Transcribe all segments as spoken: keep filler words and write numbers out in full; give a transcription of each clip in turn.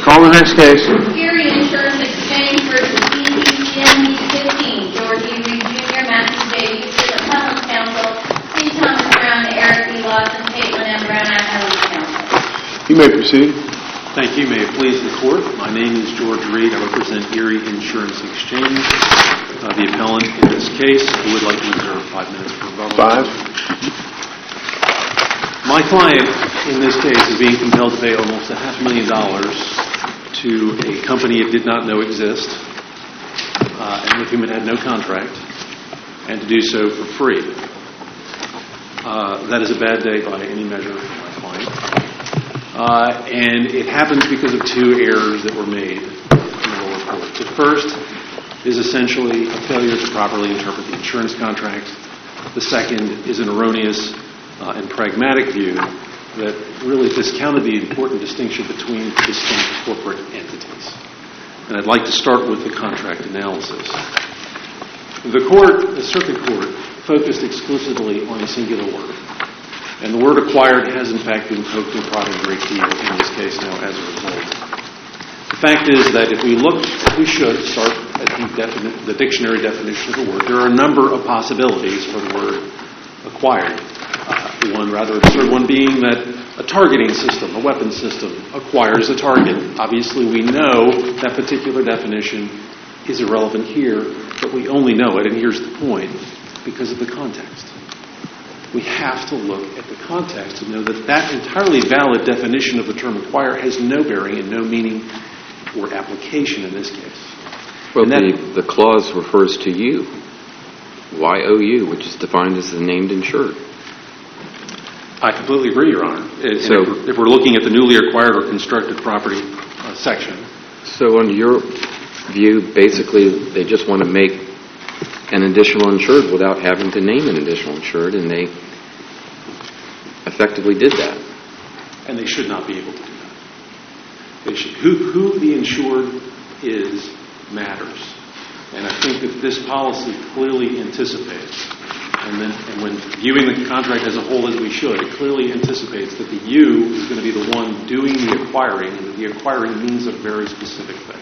Call the next case. Erie Insurance Exchange versus E P C M B fifteen. George E. Reed Junior, Matthew J. Houston, Appellant's Counsel, C. Thomas Brown, Eric B. Lawson, Caitlin M. Brown, Appellant's Counsel. You may proceed. Thank you. May it please the Court. My name is George Reed. I represent Erie Insurance Exchange, uh, the appellant in this case. I would like to reserve five minutes for rebuttal. Five. My client in this case is being compelled to pay almost a half million dollars to a company it did not know exist, uh, and with whom it had no contract, and to do so for free. Uh, that is a bad day by any measure for my client. Uh, and it happens because of two errors that were made in the lower court. The first is essentially a failure to properly interpret the insurance contract. The second is an erroneous uh, and pragmatic view that really discounted the important distinction between distinct corporate entities. And I'd like to start with the contract analysis. The court, the circuit court, focused exclusively on a singular word. And the word acquired has, in fact, been poked and prodded a great deal in this case now as a result. The fact is that if we look, if we should start at the, defini- the dictionary definition of the word, there are a number of possibilities for the word acquired. Uh, one rather absurd one being that a targeting system, a weapon system, acquires a target. Obviously, we know that particular definition is irrelevant here, but we only know it, and here's the point, because of the context. We have to look at the context to know that that entirely valid definition of the term acquire has no bearing and no meaning or application in this case. Well, that, the, the clause refers to you, Y O U, which is defined as the named insured. I completely agree, Your Honor. And so, if, we're, if we're looking at the newly acquired or constructed property uh, section. So under your view, basically, they just want to make an additional insured without having to name an additional insured, and they effectively did that. And they should not be able to do that. They should, who, who the insured is matters. And I think that this policy clearly anticipates, and, then, and when viewing the contract as a whole as we should, it clearly anticipates that the you is going to be the one doing the acquiring, and that the acquiring means a very specific thing.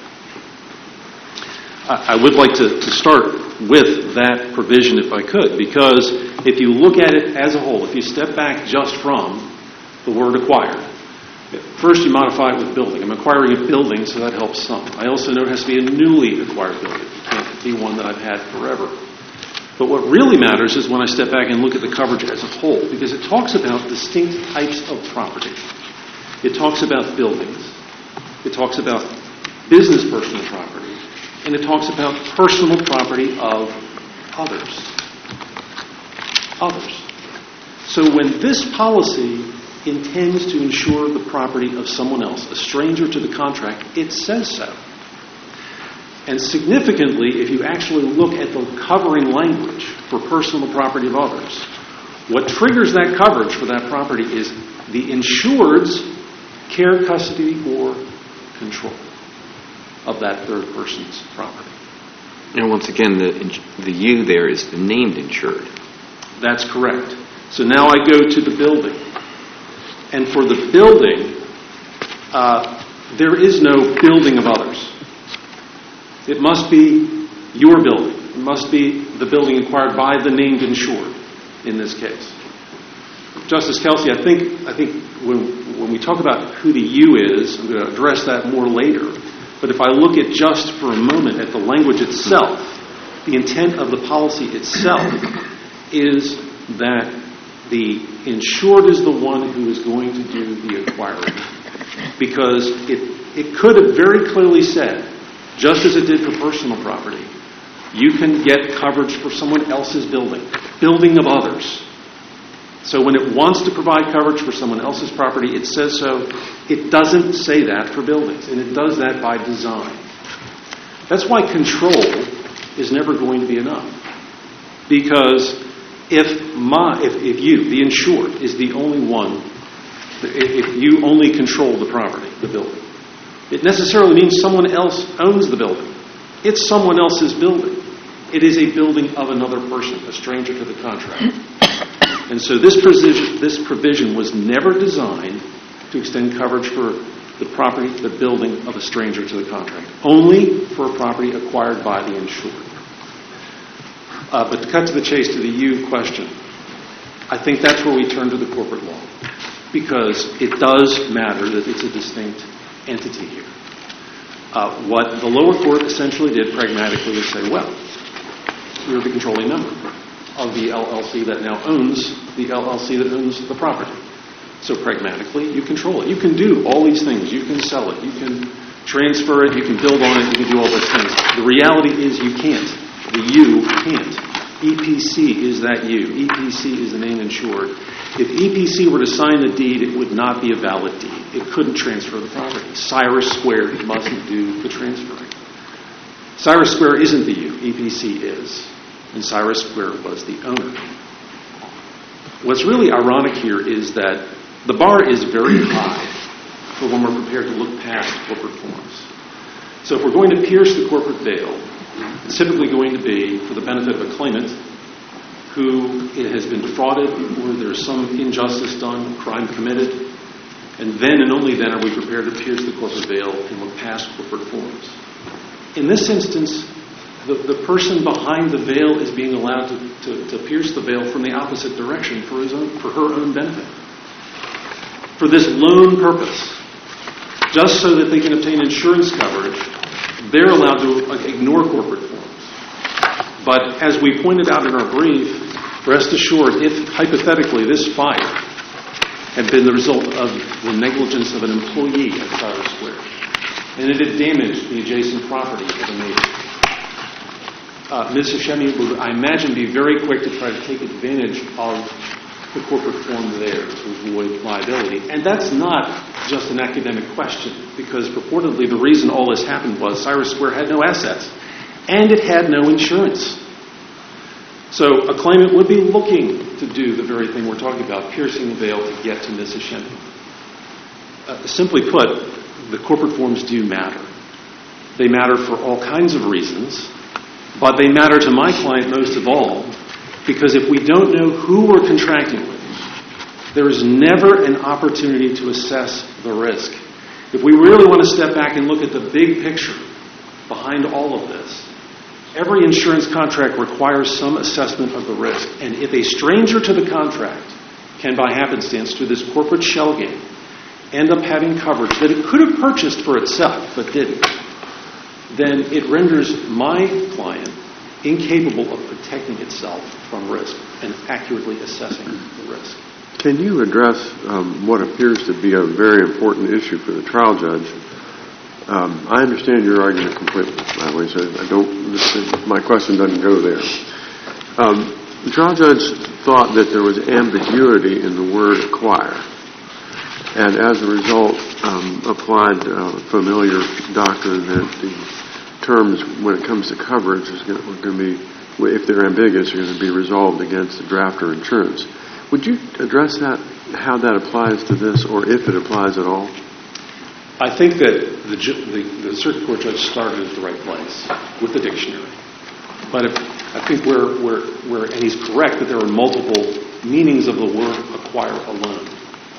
I would like to, to start with that provision if I could, because if you look at it as a whole, if you step back just from the word acquired, first you modify it with building. I'm acquiring a building, so that helps some. I also know it has to be a newly acquired building. It can't be one that I've had forever. But what really matters is when I step back and look at the coverage as a whole, because it talks about distinct types of property. It talks about buildings. It talks about business personal property. And it talks about personal property of others. Others. So when this policy intends to insure the property of someone else, a stranger to the contract, it says so. And significantly, if you actually look at the covering language for personal property of others, what triggers that coverage for that property is the insured's care, custody, or control of that third person's property. And once again, the the you there is the named insured. That's correct. So now I go to the building. And for the building, uh, there is no building of others. It must be your building. It must be the building acquired by the named insured in this case. Justice Kelsey, I think, I think when, when we talk about who the you is, I'm going to address that more later. But if I look at just for a moment at the language itself, the intent of the policy itself is that the insured is the one who is going to do the acquiring. Because it, it could have very clearly said, just as it did for personal property, you can get coverage for someone else's building, building of others. So when it wants to provide coverage for someone else's property, it says so. It doesn't say that for buildings, and it does that by design. That's why control is never going to be enough. Because if my, if, if you, the insured, is the only one, if you only control the property, the building, it necessarily means someone else owns the building. It's someone else's building. It is a building of another person, a stranger to the contract. And so this provision, this provision was never designed to extend coverage for the property, the building of a stranger to the contract, only for a property acquired by the insured. Uh, but to cut to the chase to the you question, I think that's where we turn to the corporate law, because it does matter that it's a distinct entity here. Uh, what the lower court essentially did pragmatically is say, well, you're the controlling member of the L L C that now owns the L L C that owns the property. So pragmatically, you control it. You can do all these things. You can sell it. You can transfer it. You can build on it. You can do all those things. The reality is you can't. The you can't. E P C is that you. E P C is the name insured. If E P C were to sign the deed, it would not be a valid deed. It couldn't transfer the property. Cyrus Square mustn't do the transferring. Cyrus Square isn't the you. E P C is. And Cyrus Square was the owner. What's really ironic here is that the bar is very high for when we're prepared to look past corporate forms. So if we're going to pierce the corporate veil, it's typically going to be for the benefit of a claimant who has been defrauded or there's some injustice done, crime committed, and then and only then are we prepared to pierce the corporate veil and look past corporate forms. In this instance, the, the person behind the veil is being allowed to, to, to pierce the veil from the opposite direction for his own, for her own benefit. For this lone purpose, just so that they can obtain insurance coverage, they're allowed to ignore corporate forms. But as we pointed out in our brief, rest assured, if hypothetically this fire had been the result of the negligence of an employee at Cyrus Square, and it had damaged the adjacent property of a neighbor, uh, Miz Hashemi would, I imagine, be very quick to try to take advantage of the corporate form there to avoid liability. And that's not just an academic question, because purportedly the reason all this happened was Cyrus Square had no assets, and it had no insurance. So a claimant would be looking to do the very thing we're talking about, piercing the veil to get to Miz Hashemi. Uh, simply put, the corporate forms do matter. They matter for all kinds of reasons, but they matter to my client most of all because if we don't know who we're contracting with, there is never an opportunity to assess the risk. If we really want to step back and look at the big picture behind all of this, every insurance contract requires some assessment of the risk. And if a stranger to the contract can, by happenstance, through this corporate shell game, end up having coverage that it could have purchased for itself but didn't, then it renders my client incapable of protecting itself from risk and accurately assessing the risk. Can you address um, what appears to be a very important issue for the trial judge? Um, I understand your argument completely, by the way, so I don't, this, my question doesn't go there. Um, the trial judge thought that there was ambiguity in the word acquire, and as a result um, applied uh, familiar doctrine that the terms, when it comes to coverage, is going to be, if they're ambiguous, are going to be resolved against the drafter insurance. Would you address that, how that applies to this, or if it applies at all? I think that the, the, the circuit court judge started at the right place with the dictionary. But if, I think we're, we're, we're, and he's correct that there are multiple meanings of the word acquire alone.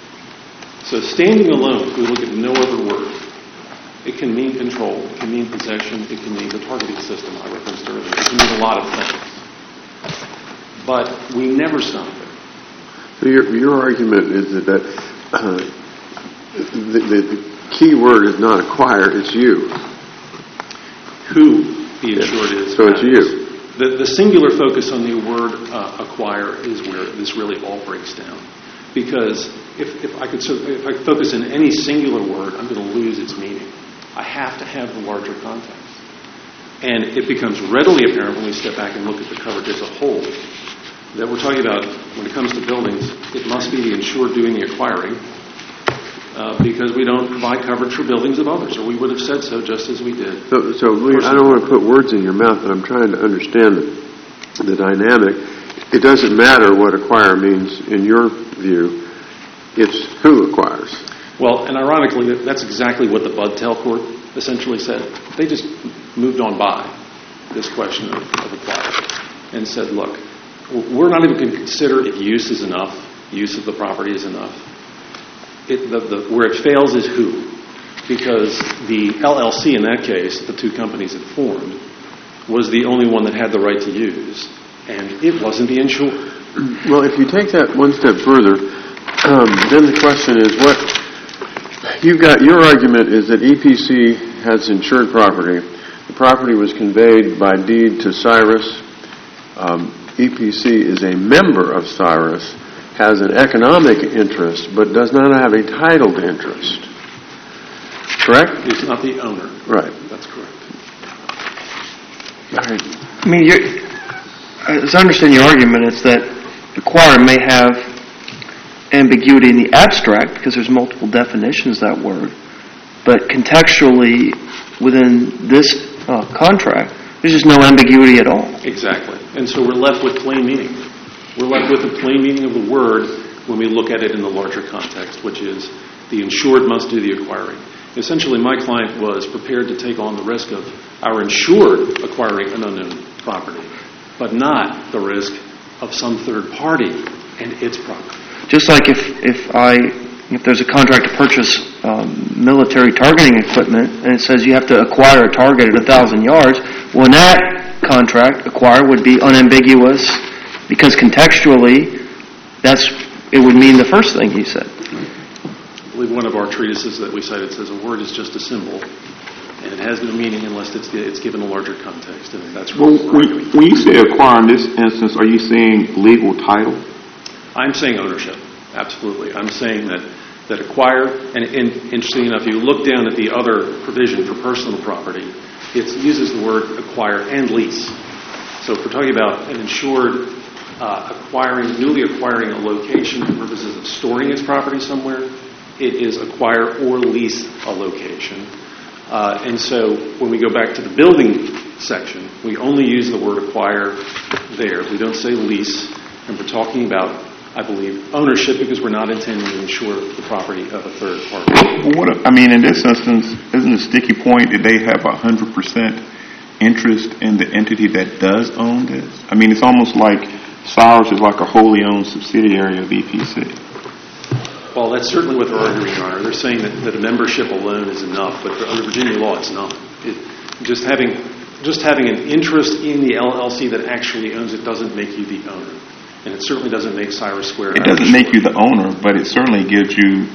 So standing alone, if we look at no other word, it can mean control, it can mean possession, it can mean the targeting system I referenced earlier. It can mean a lot of things. But we never stop there. So your, your argument is that, that uh, the, the, the key word is not acquire, it's you. Who the insured yeah. is. So it's you. The, the singular focus on the word uh, acquire is where this really all breaks down. Because if, if I could if I focus in any singular word, I'm going to lose its meaning. I have to have the larger context. And it becomes readily apparent when we step back and look at the coverage as a whole that we're talking about, when it comes to buildings, it must be the insured doing the acquiring uh, because we don't provide coverage for buildings of others, or we would have said so just as we did. So, so we, I don't want to put words in your mouth, but I'm trying to understand the, the dynamic. It doesn't matter what acquire means in your view. It's who acquires. Well, and ironically, that's exactly what the Budtel court essentially said. They just moved on by this question of, of acquire and said, look, we're not even going to consider if use is enough, use of the property is enough. It, the, the, where it fails is who. because the L L C in that case, the two companies had formed, was the only one that had the right to use, and it wasn't the insured. Well, if you take that one step further, um, then the question is what you've got. Your argument is that E P C has insured property. The property was conveyed by deed to Cyrus. Um, E P C is a member of Cyrus, has an economic interest, but does not have a titled interest. Correct? It's not the owner. Right. That's correct. All right. I mean, you're, as I understand your argument, it's that acquire may have ambiguity in the abstract because there's multiple definitions of that word, but contextually within this uh, contract, there's just no ambiguity at all. Exactly. And so we're left with plain meaning. We're left with the plain meaning of the word when we look at it in the larger context, which is the insured must do the acquiring. Essentially, my client was prepared to take on the risk of our insured acquiring an unknown property, but not the risk of some third party and its property. Just like if, if I if there's a contract to purchase um, military targeting equipment and it says you have to acquire a target at a thousand yards, well, in that contract, acquire would be unambiguous because contextually, that's it would mean the first thing he said. I believe one of our treatises that we cited says a word is just a symbol, and it has no meaning unless it's it's given a larger context, and that's Well, what we're arguing. when, when you say acquire in this instance, are you saying legal title? I'm saying ownership, absolutely. I'm saying that, that acquire, and, and interesting enough, you look down at the other provision for personal property, it uses the word acquire and lease. So if we're talking about an insured uh, acquiring, newly acquiring a location for purposes of storing its property somewhere, it is acquire or lease a location. Uh, and so when we go back to the building section, we only use the word acquire there. We don't say lease, and we're talking about, I believe, ownership because we're not intending to insure the property of a third party. Well, what, I mean, in this instance, isn't the sticky point that they have a one hundred percent interest in the entity that does own this? I mean, it's almost like Cyrus is like a wholly owned subsidiary of E P C. Well, that's certainly what they're arguing, Your Honor. They're saying that, that a membership alone is enough, but under Virginia law, it's not. It, just having just having an interest in the L L C that actually owns it doesn't make you the owner. And it certainly doesn't make Cyrus Square. It doesn't make you the owner, but it certainly gives you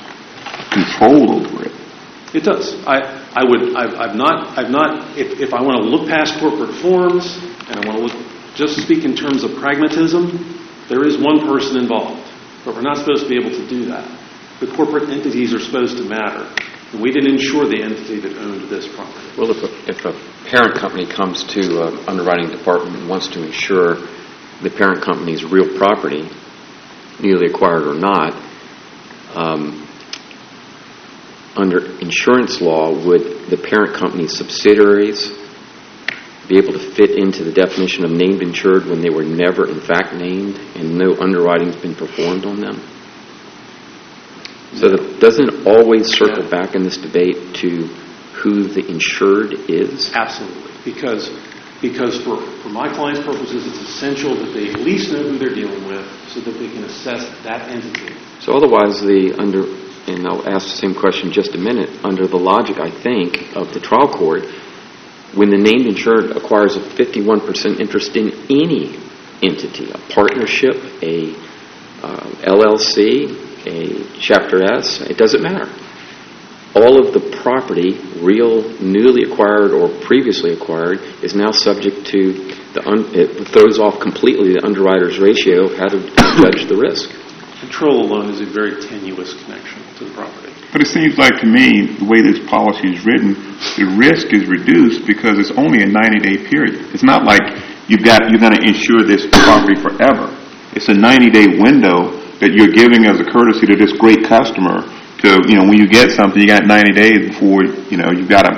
control over it. It does. I, I would. I've, I've not. I've not. If, if I want to look past corporate forms and I want to look, just speak in terms of pragmatism, there is one person involved, but we're not supposed to be able to do that. The corporate entities are supposed to matter, and we didn't insure the entity that owned this property. Well, if a, if a parent company comes to an underwriting department and wants to insure the parent company's real property, newly acquired or not, um, under insurance law, would the parent company's subsidiaries be able to fit into the definition of named insured when they were never in fact named and no underwriting's been performed on them? So that doesn't always circle back in this debate to who the insured is? Absolutely. Because because for, for my client's purposes, it's essential that they at least know who they're dealing with so that they can assess that entity. So otherwise, the under, and I'll ask the same question in just a minute, under the logic, I think, of the trial court, when the named insured acquires a fifty-one percent interest in any entity, a partnership, a uh, L L C, a Chapter S, it doesn't matter. All of the property, real, newly acquired, or previously acquired, is now subject to the, un- it throws off completely the underwriter's ratio of how to judge the risk. Control alone is a very tenuous connection to the property. But it seems like to me, the way this policy is written, the risk is reduced because it's only a ninety-day period. It's not like you've got, you're going to insure this property forever. It's a ninety-day window that you're giving as a courtesy to this great customer to, you know, when you get something, you got ninety days before, you know, you've got to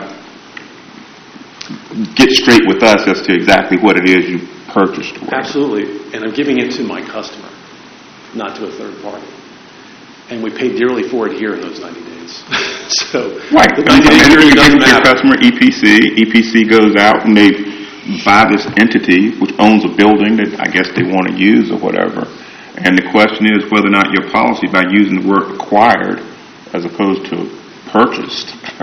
get straight with us as to exactly what it is you purchased. Absolutely. And I'm giving it to my customer, not to a third party. And we pay dearly for it here in those ninety days. So, right. the ninety day period doesn't your matter. customer, E P C, E P C goes out and they buy this entity which owns a building that I guess they want to use or whatever. And the question is whether or not your policy, by using the word acquired as opposed to purchased,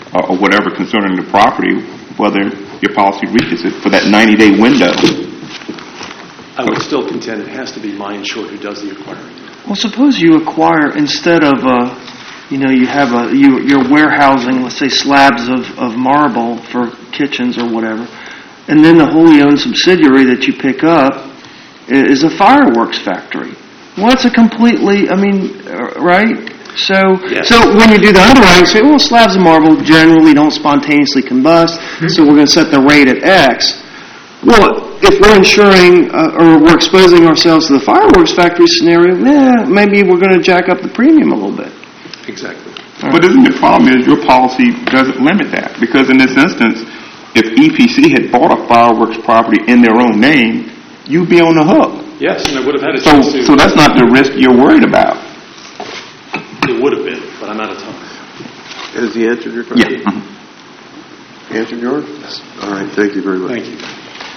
or, or whatever concerning the property, whether your policy reaches it for that ninety-day window. I would still contend it has to be my insured who does the acquiring. Well, suppose you acquire, instead of, uh, you know, you have a, you, you're warehousing, let's say, slabs of, of marble for kitchens or whatever, and then the wholly owned subsidiary that you pick up is a fireworks factory. Well, it's a completely, I mean, uh, right? So, Yes. so when you do the underwriting, you say, well, slabs of marble generally don't spontaneously combust, Mm-hmm. so we're going to set the rate at X. Well, if we're insuring uh, or we're exposing ourselves to the fireworks factory scenario, yeah, maybe we're going to jack up the premium a little bit. Exactly. But isn't the problem is your policy doesn't limit that? Because in this instance, if E P C had bought a fireworks property in their own name, you'd be on the hook. Yes, and I would have had a So, chance to. so that's not the risk you're worried about. It would have been, but I'm out of time. Has he answered your question? Yeah. Answered yours? Yes. All right, thank you very much. Thank you.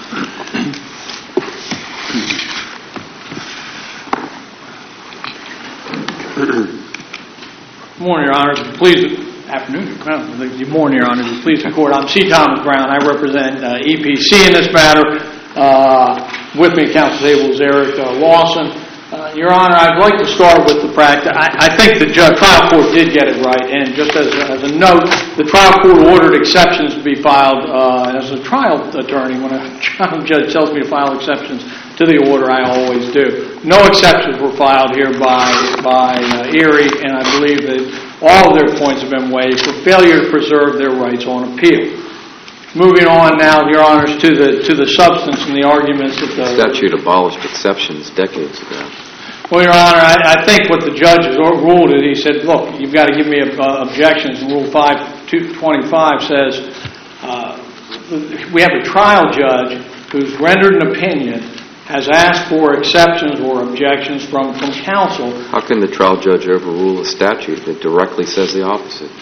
Good morning, Your Honors. Please, afternoon. Well, good morning, Your Honors. Please, the court. I'm C. Thomas Brown. I represent uh, E P C in this matter. Uh, with me at counsel table is Eric uh, Lawson. Uh, Your Honor, I'd like to start with the practice. I, I think the judge, trial court did get it right, and just as, as a note, the trial court ordered exceptions to be filed. Uh, as a trial attorney, when a trial judge tells me to file exceptions to the order, I always do. No exceptions were filed here by by uh, Erie, and I believe that all of their points have been waived for failure to preserve their rights on appeal. Moving on now, Your Honors, to the to the substance and the arguments that the Statute abolished exceptions decades ago. Well, Your Honor, I, I think what the judge has ruled is he said, look, you've got to give me uh, objections. Rule five twenty-five says uh, we have a trial judge who's rendered an opinion, has asked for exceptions or objections from, from counsel. How can the trial judge overrule a statute that directly says the opposite?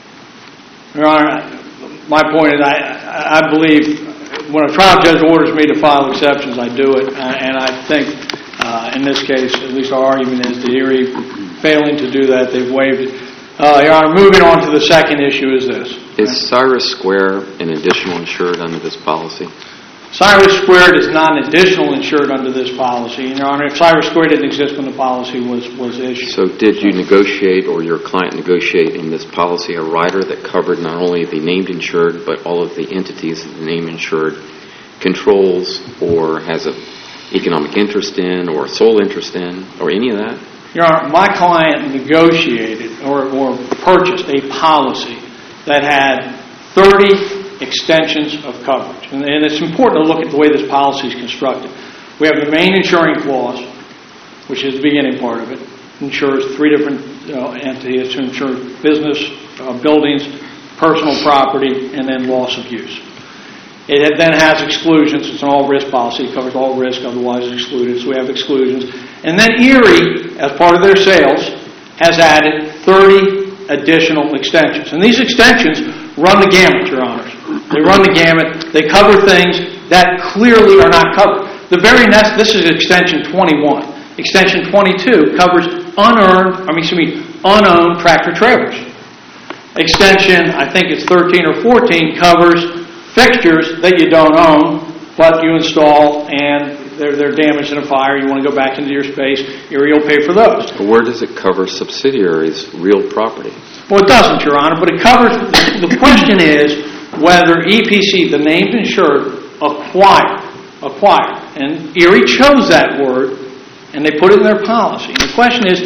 Your Honor, my point is I, I believe when a trial judge orders me to file exceptions, I do it, and I think Uh, in this case, at least our argument is that Erie failing to do that, they've waived it. Uh, Your Honor, moving on to the second issue is this. Is Cyrus Square an additional insured under this policy? Cyrus Square is not an additional insured under this policy. And Your Honor, if Cyrus Square didn't exist when the policy was, was issued. So did you negotiate or your client negotiate in this policy a rider that covered not only the named insured but all of the entities that the named insured controls or has a economic interest in or sole interest in or any of that? Your Honor, my client negotiated or, or purchased a policy that had thirty extensions of coverage. And, and it's important to look at the way this policy is constructed. We have the main insuring clause, which is the beginning part of it. Insures three different uh, entities to insure business, uh, buildings, personal property, and then loss of use. It then has exclusions. It's an all-risk policy. It covers all risk, otherwise excluded. So we have exclusions. And then Erie, as part of their sales, has added thirty additional extensions. And these extensions run the gamut, Your Honors. They run the gamut. They cover things that clearly are not covered. The very next, this is extension twenty-one. Extension twenty-two covers unearned, I mean, excuse me, unowned tractor trailers. Extension, I think it's thirteen or fourteen, covers fixtures that you don't own, but you install and they're, they're damaged in a fire, you want to go back into your space, Erie will pay for those. But where does it cover subsidiaries' real property? Well, it doesn't, Your Honor, but it covers, the question is whether E P C, the named insured, acquire, acquire. And Erie chose that word, and they put it in their policy. And the question is,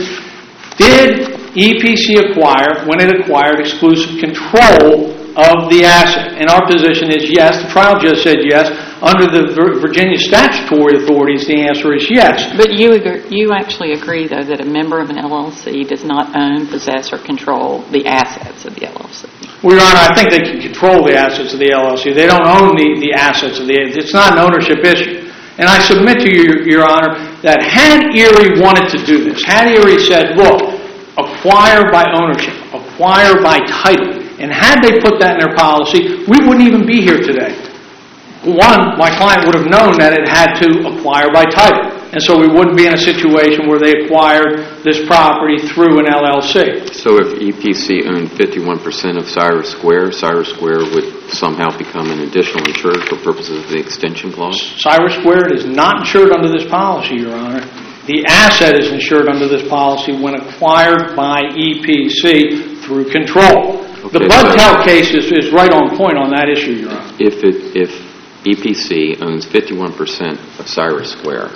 did E P C acquire when it acquired exclusive control of the asset? And our position is yes. The trial judge said yes. Under the Virginia statutory authorities, the answer is yes. But you agree, you actually agree, though, that a member of an L L C does not own, possess, or control the assets of the L L C. Well, Your Honor, I think they can control the assets of the L L C. They don't own the, the assets of the... It's not an ownership issue. And I submit to you, Your Honor, that had Erie wanted to do this, had Erie said, look, acquire by ownership, acquire by title, and had they put that in their policy, we wouldn't even be here today. One, my client would have known that it had to acquire by title. And so we wouldn't be in a situation where they acquired this property through an L L C. So if E P C owned fifty-one percent of Cyrus Square, Cyrus Square would somehow become an additional insured for purposes of the extension clause? Cyrus Square is not insured under this policy, Your Honor. The asset is insured under this policy when acquired by E P C through control. Okay, the Budtel case is, is right on point on that issue, Your Honor. If it, if E P C owns fifty-one percent of Cyrus Square,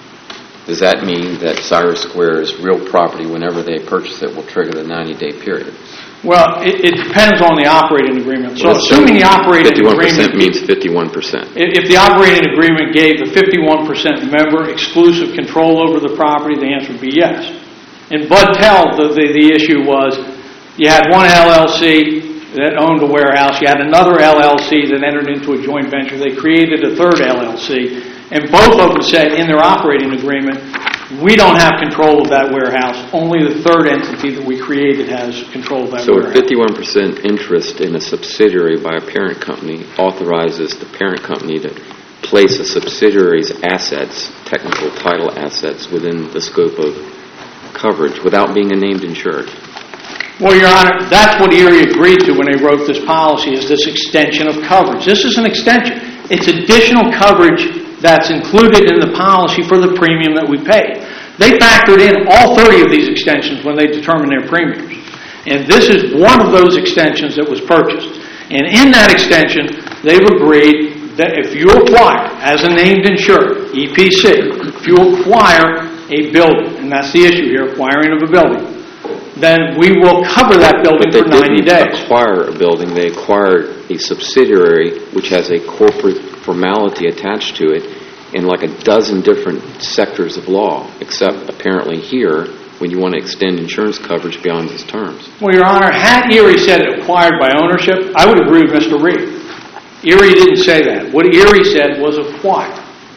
does that mean that Cyrus Square's real property, whenever they purchase it, will trigger the ninety-day period? Well, it, it depends on the operating agreement. So Well, assuming the operating fifty-one percent agreement... means fifty-one percent. If the operating agreement gave the fifty-one percent member exclusive control over the property, the answer would be yes. In Budtel, the, the, the issue was you had one L L C that owned a warehouse, you had another L L C that entered into a joint venture, they created a third L L C, and both of them said in their operating agreement, we don't have control of that warehouse, only the third entity that we created has control of that So warehouse. a fifty-one percent interest in a subsidiary by a parent company authorizes the parent company to place a subsidiary's assets, technical title assets, within the scope of coverage without being a named insured. Well, Your Honor, that's what Erie agreed to when they wrote this policy, is this extension of coverage. This is an extension. It's additional coverage that's included in the policy for the premium that we pay. They factored in all thirty of these extensions when they determined their premiums. And this is one of those extensions that was purchased. And in that extension, they've agreed that if you acquire, as a named insured, E P C, if you acquire a building, and that's the issue here, acquiring of a building, then we will cover that building But they for ninety didn't days. acquire a building. They acquired a subsidiary which has a corporate formality attached to it in like a dozen different sectors of law, except apparently here when you want to extend insurance coverage beyond its terms. Well, Your Honor, had Erie said acquired by ownership, I would agree with Mister Reed. Erie didn't say that. What Erie said was acquire.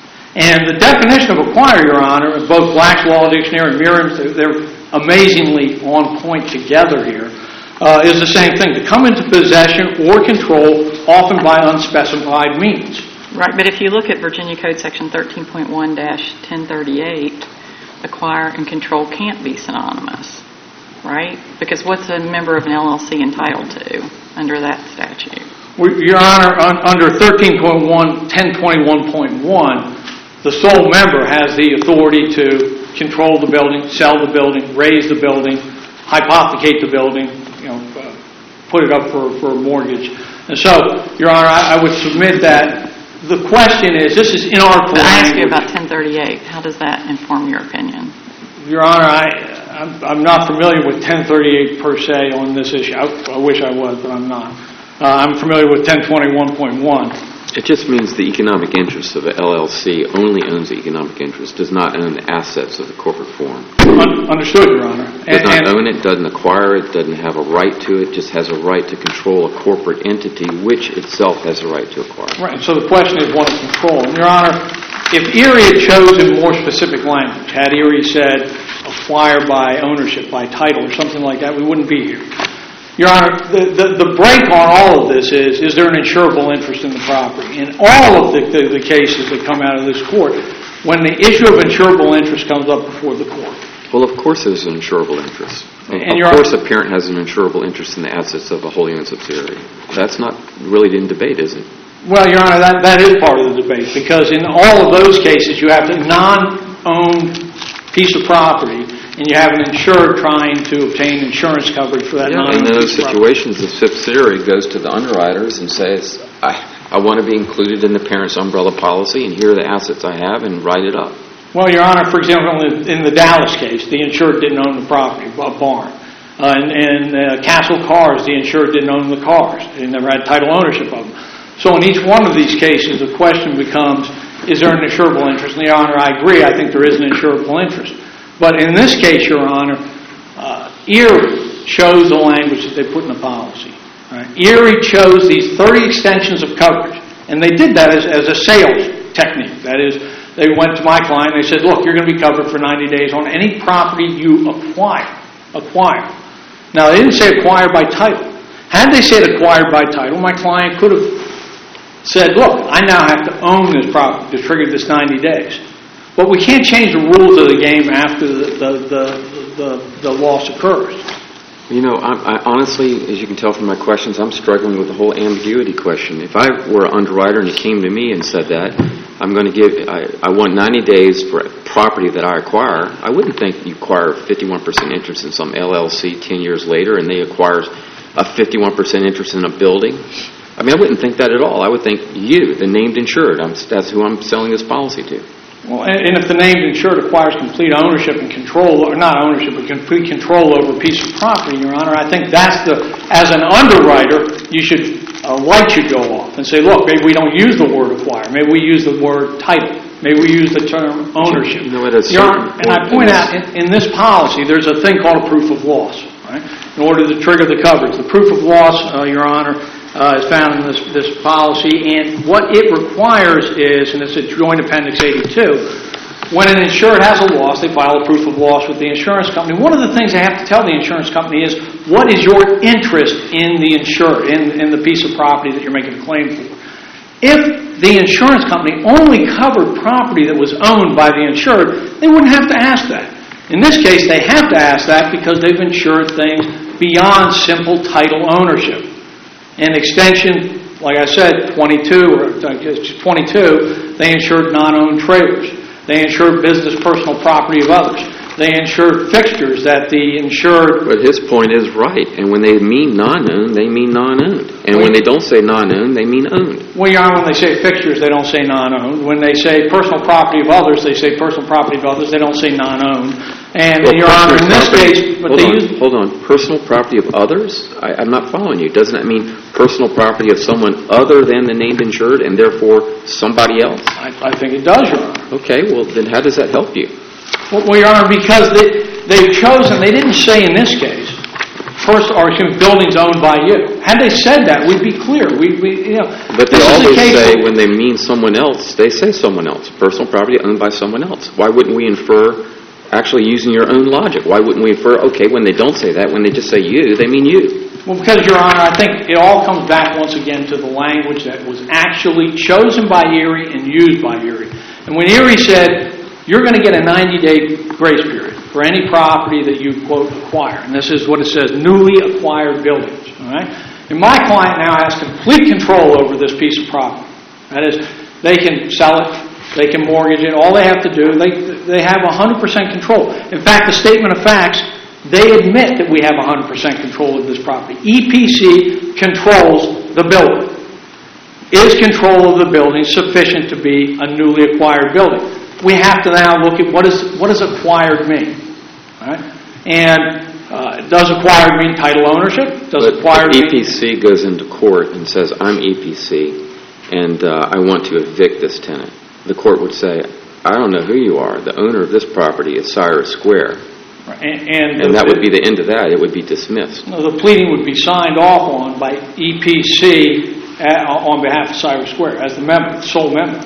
And the definition of acquire, Your Honor, both Black's Law Dictionary and Merriam's, they're amazingly on point together here, uh, is the same thing. To come into possession or control, often by unspecified means. Right, but if you look at Virginia Code Section thirteen point one dash ten thirty-eight, acquire and control can't be synonymous, right? Because what's a member of an L L C entitled to under that statute? Well, Your Honor, un- under thirteen point one, ten twenty-one point one, the sole member has the authority to control the building, sell the building, raise the building, hypothecate the building, you know, uh, put it up for, for a mortgage. And so, Your Honor, I, I would submit that the question is, this is inartful I asked you language. about ten thirty-eight. How does that inform your opinion? Your Honor, I, I'm, I'm not familiar with ten thirty-eight per se on this issue. I, I wish I was, but I'm not. Uh, I'm familiar with ten twenty-one point one. It just means the economic interest of the L L C only owns the economic interest, does not own the assets of the corporate form. Un- understood, Your Honor. Does And- not and- own it, doesn't acquire it, doesn't have a right to it, just has a right to control a corporate entity which itself has a right to acquire. Right, so the question is one of control. And Your Honor, if Erie had chosen more specific language, had Erie said acquire by ownership, by title, or something like that, we wouldn't be here. Your Honor, the, the, the break on all of this is, is there an insurable interest in the property? In all of the, the, the cases that come out of this court, when the issue of insurable interest comes up before the court. Well, of course there's an insurable interest. And of Your course Honor- a parent has an insurable interest in the assets of a wholly owned subsidiary. That's not really in debate, is it? Well, Your Honor, that, that is part of the debate, because in all of those cases, you have a non-owned piece of property, and you have an insured trying to obtain insurance coverage for that Yeah, non-owned in those piece of property. situations, the subsidiary goes to the underwriters and says, I, I want to be included in the parent's umbrella policy, and here are the assets I have, and write it up. Well, Your Honor, for example, in the, in the Dallas case, the insured didn't own the property, a barn. Uh, and in uh, Castle Cars, the insured didn't own the cars. They never had title ownership of them. So in each one of these cases, the question becomes, is there an insurable interest? And, Your Honor, I agree. I think there is an insurable interest. But in this case, Your Honor, uh, Erie chose the language that they put in the policy. Right? Erie chose these thirty extensions of coverage, and they did that as, as a sales technique. That is, they went to my client and they said, look, you're going to be covered for ninety days on any property you acquire. Acquire. Now, they didn't say acquire by title. Had they said acquired by title, my client could have said, look, I now have to own this property to trigger this ninety days. But we can't change the rules of the game after the, the, the, the, the loss occurs. You know, I, I honestly, as you can tell from my questions, I'm struggling with the whole ambiguity question. If I were an underwriter and you came to me and said that, I'm going to give, I, I want ninety days for property that I acquire, I wouldn't think you acquire fifty-one percent interest in some L L C ten years later and they acquire a fifty-one percent interest in a building. I mean, I wouldn't think that at all. I would think you, the named insured, I'm, that's who I'm selling this policy to. Well, and and if the named insured acquires complete ownership and control, or not ownership, but complete control over a piece of property, Your Honor, I think that's the, as an underwriter, you should, a light should go off and say, look, maybe we don't use the word acquire. Maybe we use the word title. Maybe we use the term ownership. You know, at a Your certain Honor, and I point point in out, in, in this policy, there's a thing called a proof of loss, right? In order to trigger the coverage. The proof of loss, uh, Your Honor, Uh, is found in this, this policy, and what it requires is, and it's at Joint Appendix eighty-two, when an insured has a loss, they file a proof of loss with the insurance company. One of the things they have to tell the insurance company is, what is your interest in the insured, in, in the piece of property that you're making a claim for? If the insurance company only covered property that was owned by the insured, they wouldn't have to ask that. In this case, they have to ask that because they've insured things beyond simple title ownership. And extension, like I said, twenty-two or twenty-two, they insured non-owned trailers. They insured business personal property of others. They insured fixtures that the insured... But his point is right. And when they mean non-owned, they mean non-owned. And when they don't say non-owned, they mean owned. Well, Your Honor, when they say fixtures, they don't say non-owned. When they say personal property of others, they say personal property of others. They don't say non-owned. And, Well, Your Honor, in this property- case... But hold they on, use, hold on. Personal property of others? I, I'm not following you. Doesn't that mean personal property of someone other than the named insured and therefore somebody else? I, I think it does, Your Honor. Okay, well, then how does that help you? Well, Your Honor, because they, they've chosen, they didn't say in this case, first, or excuse me, buildings owned by you. Had they said that, we'd be clear. We, we, you know, But they this is a always case say, where- when they mean someone else, they say someone else. Personal property owned by someone else. Why wouldn't we infer, actually using your own logic, why wouldn't we infer, okay, when they don't say that, when they just say you, they mean you? Well, because, Your Honor, I think it all comes back once again to the language that was actually chosen by Erie and used by Erie. And when Erie said, you're going to get a ninety-day grace period for any property that you, quote, acquire. And this is what it says, newly acquired buildings. All right? And my client now has complete control over this piece of property. That is, they can sell it, they can mortgage it. All they have to do, they, they have one hundred percent control. In fact, the statement of facts, they admit that we have one hundred percent control of this property. E P C controls the building. Is control of the building sufficient to be a newly acquired building? We have to now look at what, is, what does acquired mean. All right? And uh, does acquired mean title ownership? Does But acquired if mean... E P C goes into court and says, I'm E P C, and uh, I want to evict this tenant, the court would say, I don't know who you are. The owner of this property is Cyrus Square. And, and, And that would be the end of that. It would be dismissed. No, the pleading would be signed off on by E P C at, on behalf of Cyrus Square as the member, the sole member.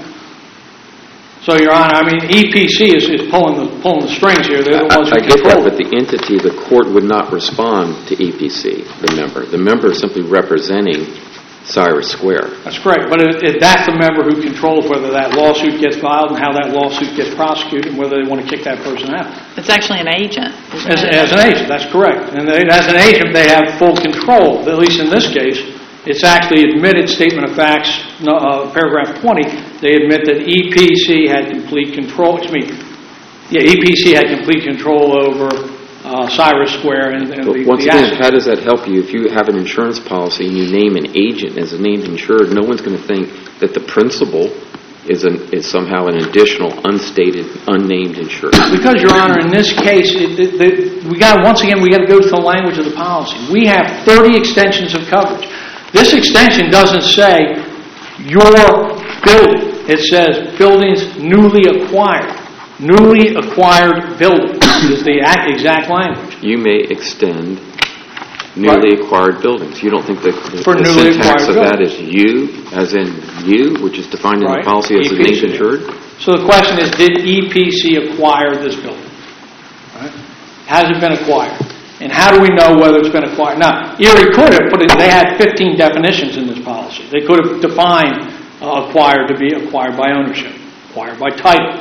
So, Your Honor, I mean, E P C is, is pulling the pulling the strings here. They're the ones I, I who get that, control but it. the entity, the court would not respond to E P C, the member. The member is simply representing Cyrus Square. That's correct, but it, it, that's the member who controls whether that lawsuit gets filed and how that lawsuit gets prosecuted and whether they want to kick that person out. It's actually an agent. isn't As, it? as an agent, that's correct. And they, as an agent, they have full control. At least in this case, it's actually admitted, statement of facts, no, uh, paragraph twenty, they admit that E P C had complete control, excuse me, yeah, E P C had complete control over uh, Cyrus Square and, and But the, once the again, assets. how does that help you? If you have an insurance policy and you name an agent as a named insured, no one's going to think that the principal is, an, is somehow an additional unstated, unnamed insured. Because, Your Honor, in this case, it, it, it, we got once again we got to go to the language of the policy. We have thirty extensions of coverage. This extension doesn't say your building. It says buildings newly acquired. Newly acquired buildings is the exact language. You may extend newly acquired buildings. You don't think that the, For the newly syntax of acquired that is you, as in you, which is defined in Right. the policy as a E P C. named insured? So the question is, did E P C acquire this building? Right? Has it been acquired? And how do we know whether it's been acquired? Now, Erie could have put it, they had fifteen definitions in this policy. They could have defined uh, acquired to be acquired by ownership, acquired by title,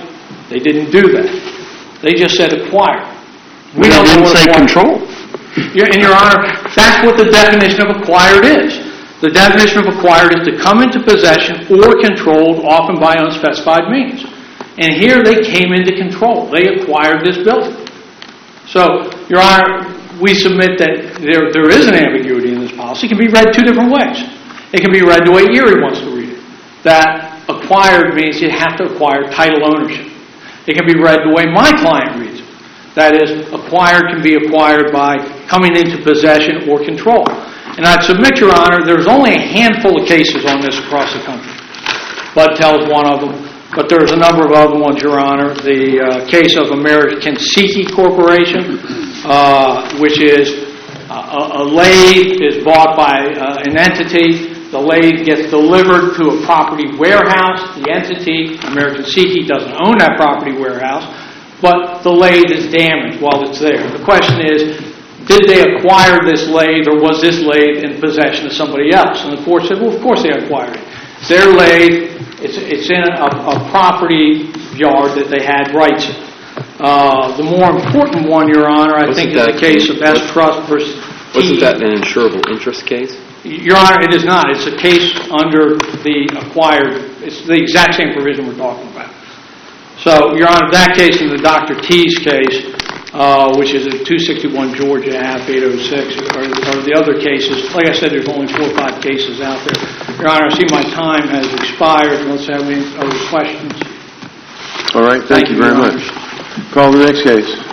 They didn't do that. They just said acquire. We They don't know didn't what say acquire- control. Your- And Your Honor, that's what the definition of acquired is. The definition of acquired is to come into possession or controlled, often by unspecified means. And here they came into control. They acquired this building. So, Your Honor, we submit that there, there is an ambiguity in this policy. It can be read two different ways. It can be read the way Erie wants to read it. That acquired means you have to acquire title ownership. It can be read the way my client reads it. That is, acquired can be acquired by coming into possession or control. And I'd submit, Your Honor, there's only a handful of cases on this across the country. Bud tells one of them, but there's a number of other ones, Your Honor. The uh, case of American Siki Corporation, uh, which is uh, a, a lathe is bought by uh, an entity. The lathe gets delivered to a property warehouse. The entity, American Siki, doesn't own that property warehouse, but the lathe is damaged while it's there. The question is, did they acquire this lathe, or was this lathe in possession of somebody else? And the court said, well, of course they acquired it. Their lathe, it's, it's in a, a property yard that they had rights in. Uh, the more important one, Your Honor, I Wasn't think is that the case of S was- Trust versus Wasn't T. that an insurable interest case? Your Honor, it is not. It's a case under the acquired, it's the exact same provision we're talking about. So, Your Honor, that case and the Doctor T's case, uh, which is at two sixty-one Georgia Ave, eight oh six, are, are the other cases. Like I said, there's only four or five cases out there. Your Honor, I see my time has expired. Unless you have any other questions. All right, thank Thank you you, very Your Honor. much. Call the next case.